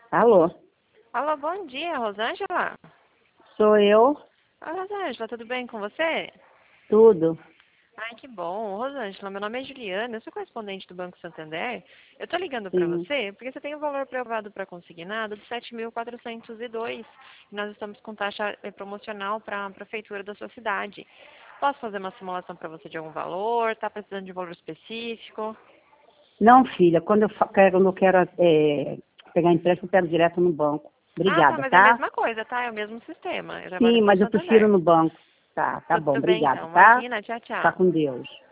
Alô, Alô, bom dia, Rosângela. sou eu, Oi, Rosângela, tudo bem com você? tudo. Ai, que bom. Rosângela, meu nome é Juliana, eu sou correspondente do Banco Santander. Eu estou ligando para Sim. você porque você tem o valor aprovado para consignado de 7.402 e nós estamos com taxa promocional para a prefeitura da sua cidade. Posso fazer uma simulação para você de algum valor? Está precisando de um valor específico? Não, filha, quando eu quero pegar empréstimo, eu pego direto no banco. Ah, tá, Obrigada, mas é a tá? mesma coisa, tá? É o mesmo sistema. Eu trabalho Sim, no Banco mas eu prefiro Santander. no banco. Tá bom, Tudo bem, obrigada, então. tá? Imagina, tchau, Fica tchau. com Deus.